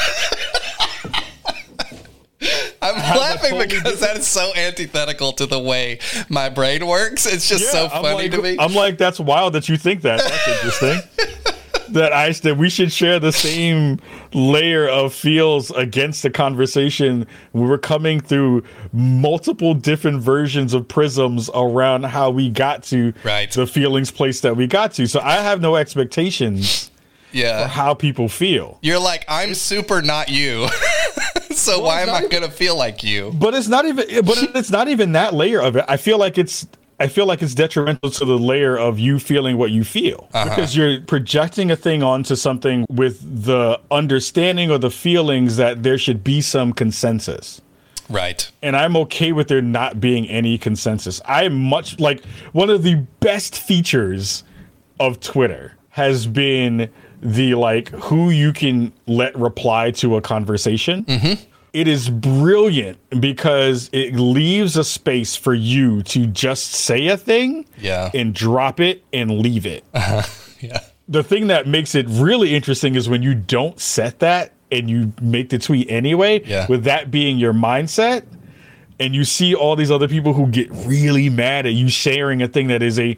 Speaker 3: I'm laughing totally because different. That is so antithetical to the way my brain works. It's just yeah, so funny
Speaker 2: like,
Speaker 3: to me.
Speaker 2: I'm like, that's wild that you think that. That's interesting. that I that we should share the same layer of feels against the conversation. We were coming through multiple different versions of prisms around how we got to
Speaker 3: right.
Speaker 2: the feelings place that we got to. So I have no expectations
Speaker 3: yeah.
Speaker 2: for how people feel.
Speaker 3: You're like, I'm super not you. So well, why am I even, gonna feel like you?
Speaker 2: But it's not even. But it's not even that layer of it. I feel like it's. I feel like it's detrimental to the layer of you feeling what you feel uh-huh. because you're projecting a thing onto something with the understanding or the feelings that there should be some consensus.
Speaker 3: Right.
Speaker 2: And I'm okay with there not being any consensus. I'm much like one of the best features of Twitter has been the like who you can let reply to a conversation.
Speaker 3: Mm-hmm.
Speaker 2: It is brilliant because it leaves a space for you to just say a thing
Speaker 3: yeah.
Speaker 2: and drop it and leave it.
Speaker 3: Uh-huh. Yeah.
Speaker 2: The thing that makes it really interesting is when you don't set that and you make the tweet anyway,
Speaker 3: yeah.
Speaker 2: with that being your mindset, and you see all these other people who get really mad at you sharing a thing that is a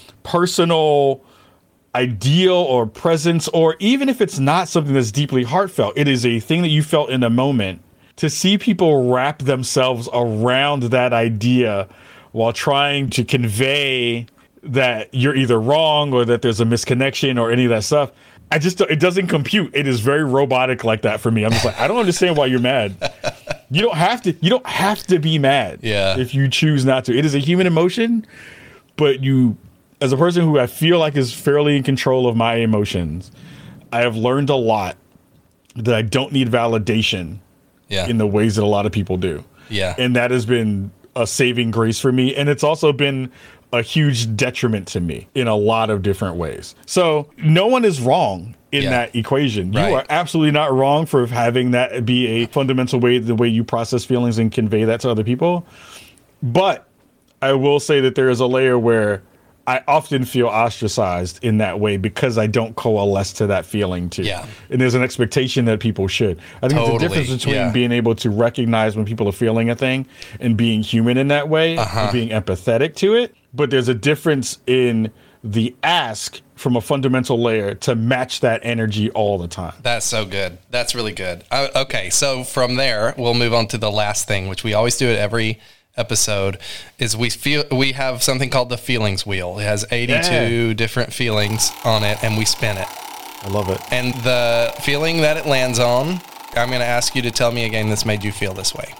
Speaker 2: personal ideal or presence, or even if it's not something that's deeply heartfelt, it is a thing that you felt in a moment. To see people wrap themselves around that idea while trying to convey that you're either wrong or that there's a misconnection or any of that stuff, I just, it doesn't compute. It is very robotic like that for me. I'm just like, I don't understand why you're mad. You don't have to, you don't have to be mad
Speaker 3: yeah.
Speaker 2: if you choose not to. It is a human emotion, but you, as a person who I feel like is fairly in control of my emotions, I have learned a lot that I don't need validation yeah. in the ways that a lot of people do.
Speaker 3: Yeah.
Speaker 2: And that has been a saving grace for me. And it's also been a huge detriment to me in a lot of different ways. So no one is wrong in yeah. that equation.
Speaker 3: Right.
Speaker 2: You are absolutely not wrong for having that be a fundamental way, the way you process feelings and convey that to other people. But I will say that there is a layer where I often feel ostracized in that way because I don't coalesce to that feeling too.
Speaker 3: Yeah.
Speaker 2: And there's an expectation that people should. I think
Speaker 3: totally.
Speaker 2: there's a difference between
Speaker 3: yeah.
Speaker 2: being able to recognize when people are feeling a thing and being human in that way
Speaker 3: uh-huh.
Speaker 2: and being empathetic to it. But there's a difference in the ask from a fundamental layer to match that energy all the time.
Speaker 3: That's so good. That's really good. Uh, okay, so from there, we'll move on to the last thing, which we always do at every episode, is we feel we have something called the feelings wheel. It has eighty-two yeah. different feelings on it, and we spin it.
Speaker 2: I love it.
Speaker 3: And the feeling that it lands on, I'm going to ask you to tell me a game that's made you feel this way.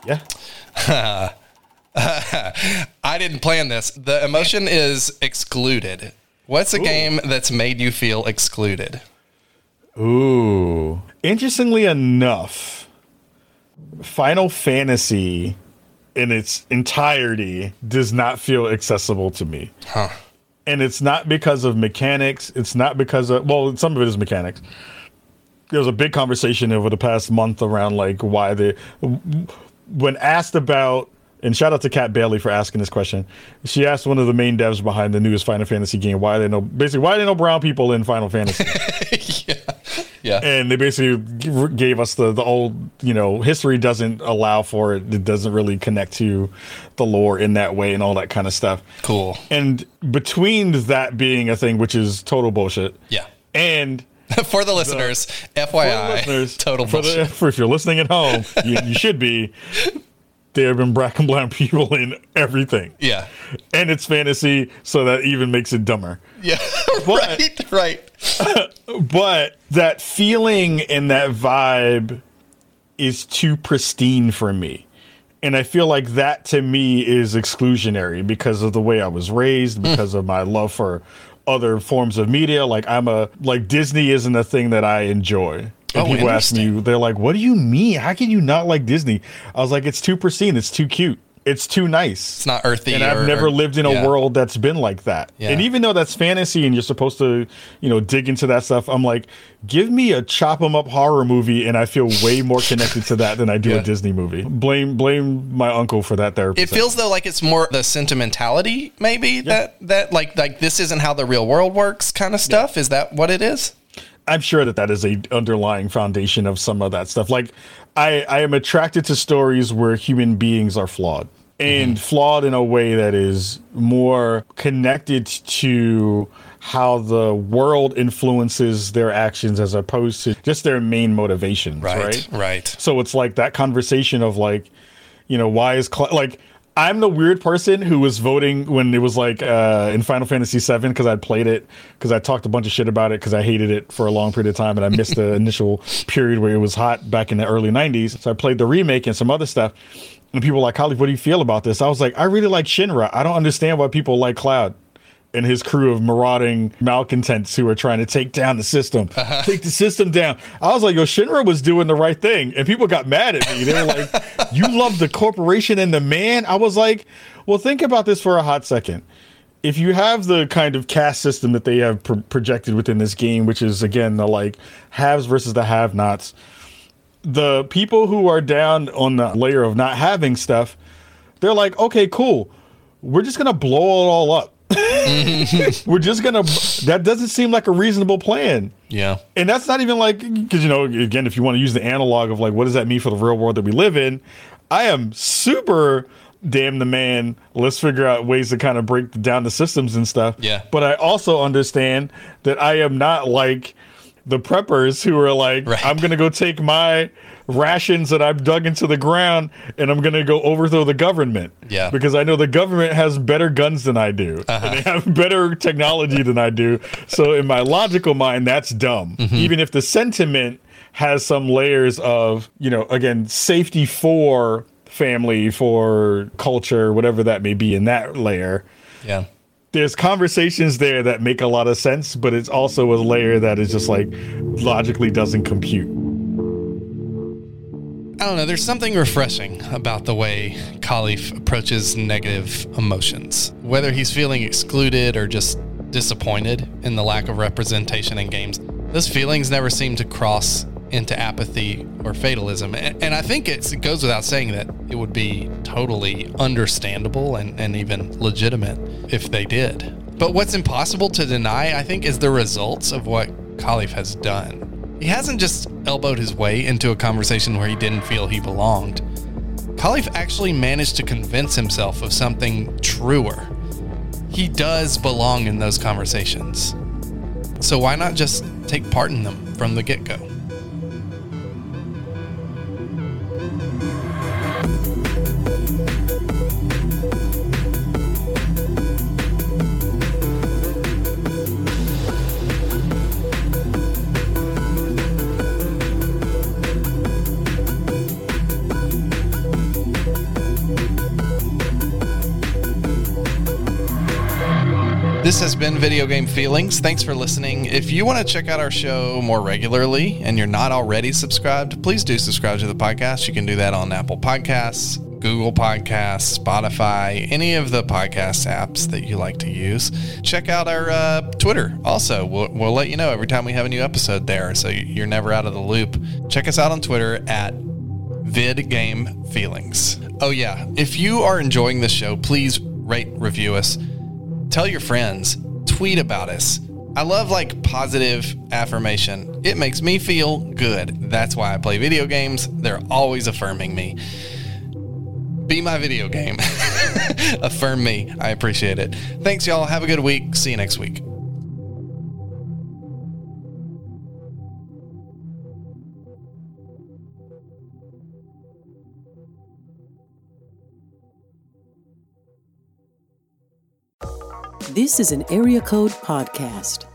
Speaker 2: Yeah.
Speaker 3: I didn't plan this. The emotion is excluded. What's a Ooh. game that's made you feel excluded?
Speaker 2: Ooh. Interestingly enough, Final Fantasy in its entirety does not feel accessible to me.
Speaker 3: Huh.
Speaker 2: And it's not because of mechanics. It's not because of, well, some of it is mechanics. There was a big conversation over the past month around like why the, when asked about, and shout out to Kat Bailey for asking this question. She asked one of the main devs behind the newest Final Fantasy game, why are there no, basically, why are there no brown people in Final Fantasy?
Speaker 3: yeah. Yeah.
Speaker 2: And they basically g- gave us the, the old, you know, history doesn't allow for it. It doesn't really connect to the lore in that way and all that kind of stuff.
Speaker 3: Cool.
Speaker 2: And between that being a thing, which is total bullshit.
Speaker 3: Yeah.
Speaker 2: And
Speaker 3: for the listeners, the, F Y I, listeners, total
Speaker 2: for
Speaker 3: bullshit.
Speaker 2: The, for if you're listening at home, you, you should be. There have been black and brown people in everything.
Speaker 3: Yeah.
Speaker 2: And it's fantasy, so that even makes it dumber.
Speaker 3: Yeah.
Speaker 2: But,
Speaker 3: right, right.
Speaker 2: But that feeling and that vibe is too pristine for me. And I feel like that to me is exclusionary because of the way I was raised, because mm. of my love for other forms of media. Like I'm a, like Disney isn't a thing that I enjoy. And
Speaker 3: oh,
Speaker 2: people ask me, they're like, what do you mean? How can you not like Disney? I was like, it's too pristine. It's too cute. It's too nice.
Speaker 3: It's not earthy.
Speaker 2: And I've
Speaker 3: or,
Speaker 2: never
Speaker 3: or,
Speaker 2: lived in a
Speaker 3: yeah.
Speaker 2: world that's been like that. Yeah. And even though that's fantasy and you're supposed to, you know, dig into that stuff, I'm like, give me a chop 'em up horror movie and I feel way more connected to that than I do yeah. a Disney movie. Blame blame my uncle for that therapy.
Speaker 3: It feels though like it's more the sentimentality maybe yeah. that that like like this isn't how the real world works kind of stuff. Yeah. Is that what it is?
Speaker 2: I'm sure that that is a underlying foundation of some of that stuff. Like I, I am attracted to stories where human beings are flawed and mm-hmm. flawed in a way that is more connected to how the world influences their actions as opposed to just their main motivations. Right. Right.
Speaker 3: right.
Speaker 2: So it's like that conversation of like, you know, why is Cl- like, I'm the weird person who was voting when it was like uh, in Final Fantasy seven because I'd played it because I talked a bunch of shit about it because I hated it for a long period of time and I missed the initial period where it was hot back in the early nineties. So I played the remake and some other stuff. And people were like, Khalif, what do you feel about this? I was like, I really like Shinra. I don't understand why people like Cloud and his crew of marauding malcontents who are trying to take down the system. Uh-huh. Take the system down. I was like, yo, Shinra was doing the right thing. And people got mad at me. They were like, you love the corporation and the man? I was like, well, think about this for a hot second. If you have the kind of caste system that they have pro- projected within this game, which is, again, the like haves versus the have-nots, the people who are down on the layer of not having stuff, they're like, okay, cool. We're just going to blow it all up. We're just gonna that doesn't seem like a reasonable plan.
Speaker 3: Yeah. And
Speaker 2: that's not even like, because, you know, again, if you want to use the analog of like what does that mean for the real world that we live in, I am super damn the man, let's figure out ways to kind of break down the systems and stuff.
Speaker 3: Yeah.
Speaker 2: But I also understand that I am not like the preppers who are like, right. I'm gonna go take my rations that I've dug into the ground and I'm going to go overthrow the government.
Speaker 3: Yeah.
Speaker 2: Because I know the government has better guns than I do. Uh-huh. And they have better technology than I do. So in my logical mind, that's dumb. Mm-hmm. Even if the sentiment has some layers of, you know, again, safety for family, for culture, whatever that may be in that layer.
Speaker 3: Yeah.
Speaker 2: There's conversations there that make a lot of sense, but it's also a layer that is just like logically doesn't compute.
Speaker 3: I don't know, there's something refreshing about the way Khalif approaches negative emotions. Whether he's feeling excluded or just disappointed in the lack of representation in games, those feelings never seem to cross into apathy or fatalism. And, and I think it's, it goes without saying that it would be totally understandable and, and even legitimate if they did. But what's impossible to deny, I think, is the results of what Khalif has done. He hasn't just elbowed his way into a conversation where he didn't feel he belonged. Khalif actually managed to convince himself of something truer. He does belong in those conversations. So why not just take part in them from the get-go? This has been Video Game Feelings. Thanks for listening. If you want to check out our show more regularly and you're not already subscribed, please do subscribe to the podcast. You can do that on Apple Podcasts, Google Podcasts, Spotify, any of the podcast apps that you like to use. Check out our uh, Twitter also. We'll, we'll let you know every time we have a new episode there, so you're never out of the loop. Check us out on Twitter at VidGameFeelings. Oh yeah, if you are enjoying this show, please rate, review us. Tell your friends, tweet about us, I love like positive affirmation. It makes me feel good. That's why I play video games. They're always affirming me. Be my video game. Affirm me. I appreciate it. Thanks, y'all. Have a good week. See you next week.
Speaker 1: This is an Area Code Podcast.